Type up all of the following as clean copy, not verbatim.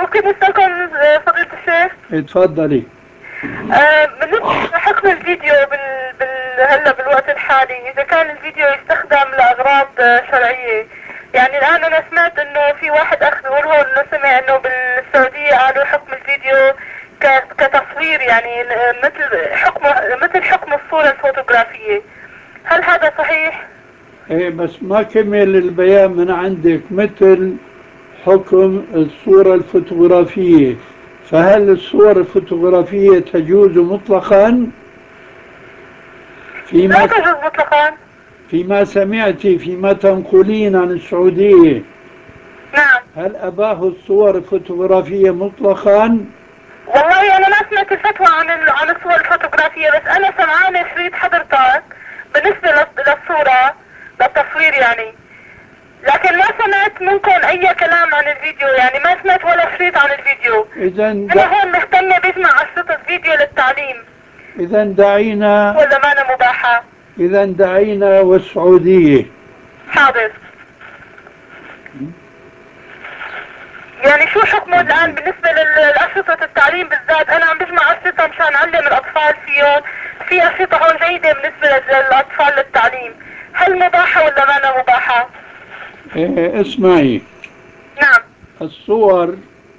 ممكن نسألكم فضيلة الشيخ؟ اتفضلي. بالنسبة لحكم الفيديو هلا بالوقت الحالي، إذا كان الفيديو يستخدم لأغراض شرعية، يعني الآن أنا سمعت إنه في واحد أخ بيقول هون إنه سمع إنه بالسعودية قالوا حكم الفيديو كتصوير، يعني مثل حكم الصورة الفوتوغرافية. هل هذا صحيح؟ ايه بس ما كمل البيان من عندك. مثل حكم الصورة الفوتوغرافية، فهل الصور الفوتوغرافية تجوز مطلقا لا فيما تجوز مطلقا. فيما سمعتي، فيما تنقلين عن السعودية؟ نعم. هل أباهوا الصور الفوتوغرافية مطلقا؟ والله انا ما سمعت الفتوى عن الصور الفوتوغرافية، بس انا سمعانة شريط حضرتك بالنسبة للصورة للتصوير يعني، لكن ما سمعت منكم اي كلام عن الفيديو، يعني ما سمعت ولا شريط عن الفيديو. إذا انا هون مهتمة بسمع أشرطة فيديو للتعليم. إذا دعينا ولا ما أنا مباحة؟ إذا دعينا والسعودية. حاضر. يعني شو حكمه الآن بالنسبة للأشرطة التعليم بالذات؟ أنا عم بجمع أشرطة مشان أعلم الأطفال فيهم، في أشرطة هون جيدة بالنسبة للأطفال للتعليم، هل مباحة ولا ما أنا مباحة؟ إيه اسمعي، نعم. الصور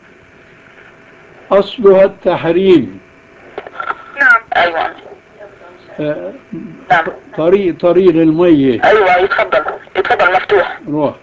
أصلها التحريم. نعم. أيوة. آه، نعم. طريق المية. أيوة يتفضل يتفضل مفتوح. روح.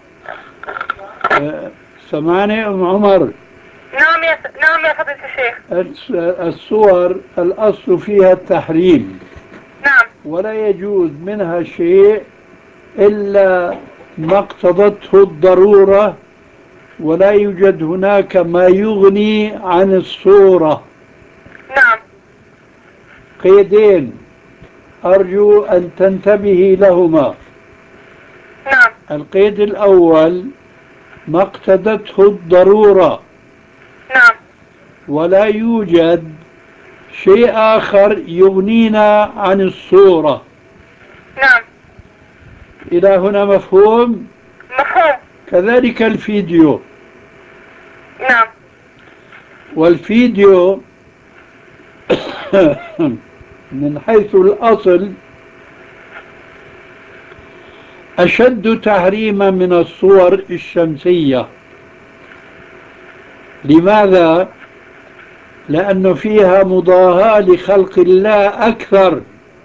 سمعني أم عمر. نعم يا فضيلة الشيخ. الصور الأصل فيها التحريم، نعم. ولا يجوز منها شيء إلا ما اقتضته الضرورة، ولا يوجد هناك ما يغني عن الصورة. نعم. قيدين أرجو أن تنتبهي لهما. نعم. القيد الأول ما اقتضته الضرورة، نعم. ولا يوجد شيء آخر يغنينا عن الصورة. نعم. إلى هنا مفهوم؟ مفهوم. كذلك الفيديو. نعم. والفيديو من حيث الأصل أشد تحريما من الصور الشمسية. لماذا؟ لأنه فيها مضاهاة لخلق الله أكثر.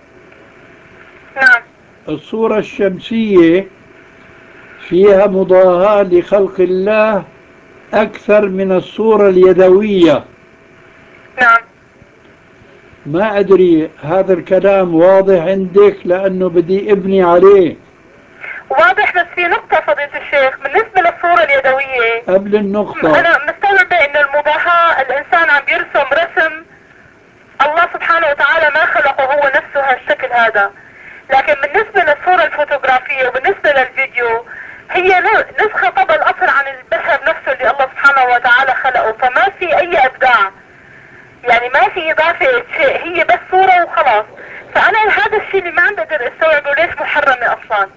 نعم. الصورة الشمسية فيها مضاهاة لخلق الله أكثر من الصورة اليدوية. نعم. ما أدري هذا الكلام واضح عندك؟ لأنه بدي أبني عليه. واضح، بس في نقطة فضيلة الشيخ بالنسبة للصورة اليدوية. قبل النقطة، أنا مستوعبة إن المضاهاة الإنسان عم يرسم رسم الله سبحانه وتعالى ما خلقه هو نفسه هالشكل هذا، لكن بالنسبة للصورة الفوتوغرافية وبالنسبة للفيديو هي نسخة طبع الأصل عن البشر نفسه اللي الله سبحانه وتعالى خلقه، فما في أي إبداع، يعني ما في إضافة شيء، هي بس صورة وخلاص. فأنا هذا الشيء اللي ما عم بقدر استوعبه، ليش محرمة أصلا؟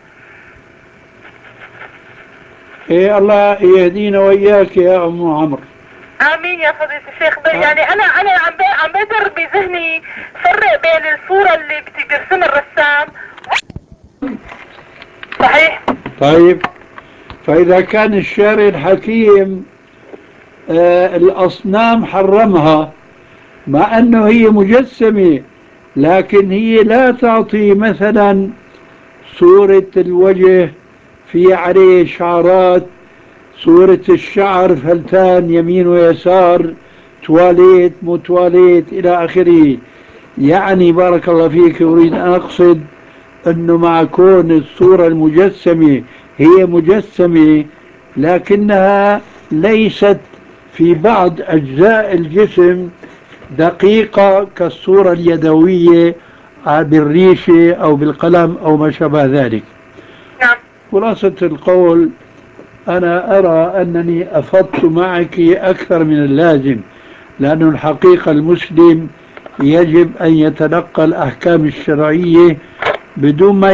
إيه الله يهدينا وإياك يا أم عمرو. امين يا فضيلة الشيخ. يعني انا عم بدر بذهني فرق بين الصورة اللي بيرسمها الرسام. صحيح. طيب، فإذا كان الشارع الحكيم الأصنام حرمها، مع أنه هي مجسمة، لكن هي لا تعطي مثلا صورة الوجه في عليه شعرات، صورة الشعر فلتان يمين ويسار، تواليت مو تواليت إلى آخره. يعني بارك الله فيك، أريد أن أقصد أنه مع كون الصورة المجسمة هي مجسمة، لكنها ليست في بعض أجزاء الجسم دقيقة كالصورة اليدوية بالريشة أو بالقلم أو ما شابه ذلك. نعم. خلاصة القول، أنا أرى أنني أفضت معك أكثر من اللازم، لأن الحقيقة المسلم يجب أن يتلقى الأحكام الشرعية بدون ما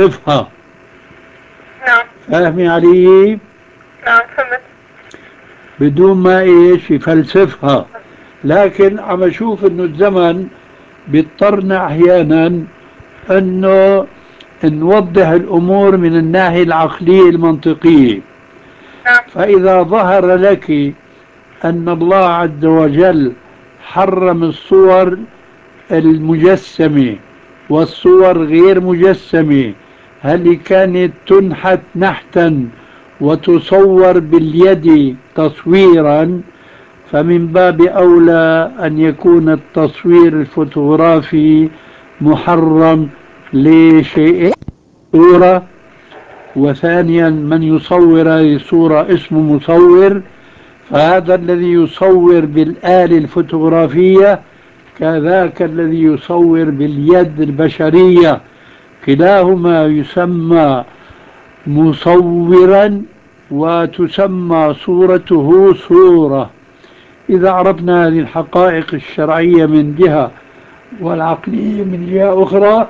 يفلسفها. نعم. فاهمي علي؟ نعم فهمت. بدون ما إيش يفلسفها. لكن عم أشوف إنه الزمن بيضطرنا أحيانا أنه نوضح الأمور من الناحية العقلية المنطقية. نعم. فإذا ظهر لك أن الله عز وجل حرم الصور المجسمة والصور غير مجسمة، هل كانت تنحت نحتا وتصور باليد تصويرا، فمن باب أولى أن يكون التصوير الفوتوغرافي محرم لشيء صورة. وثانيا من يصور هذه الصورة اسمه مصور، فهذا الذي يصور بالآلة الفوتوغرافية كذاك الذي يصور باليد البشرية، كلاهما يسمى مصورا وتسمى صورته صورة. إذا عرفنا هذه الحقائق الشرعية من جهة والعقلية من جهة أخرى،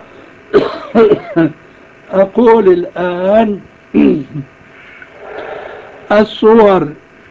أقول الآن الصور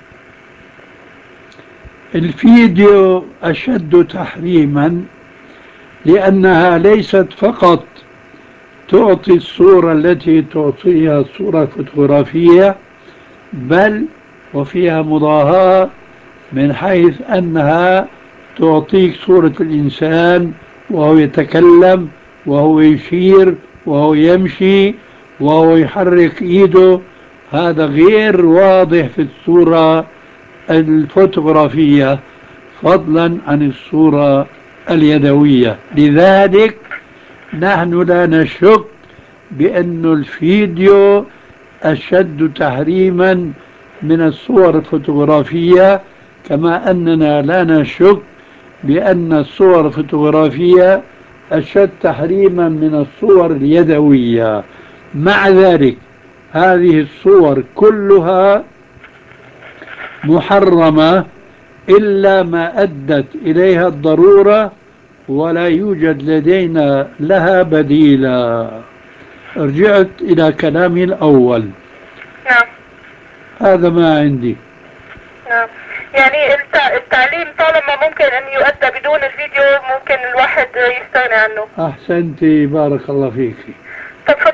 الفيديو أشد تحريما، لأنها ليست فقط تعطي الصورة التي تعطيها الصورة الفوتوغرافية، بل وفيها مضاهاة من حيث أنها تعطيك صورة الإنسان وهو يتكلم وهو يشير وهو يمشي وهو يحرك إيده. هذا غير واضح في الصورة الفوتوغرافية، فضلا عن الصورة اليدوية. لذلك نحن لا نشك بأن الفيديو أشد تحريما من الصور الفوتوغرافية، كما أننا لا نشك بأن الصور الفوتوغرافية أشد تحريما من الصور اليدوية. مع ذلك هذه الصور كلها محرمة إلا ما أدت إليها الضرورة ولا يوجد لدينا لها بديلا. رجعت إلى كلامي الأول. نعم. هذا ما عندي. نعم. يعني التعليم طالما ممكن أن يؤدى بدون الفيديو ممكن الواحد يستغني عنه. أحسنتي، بارك الله فيك. طب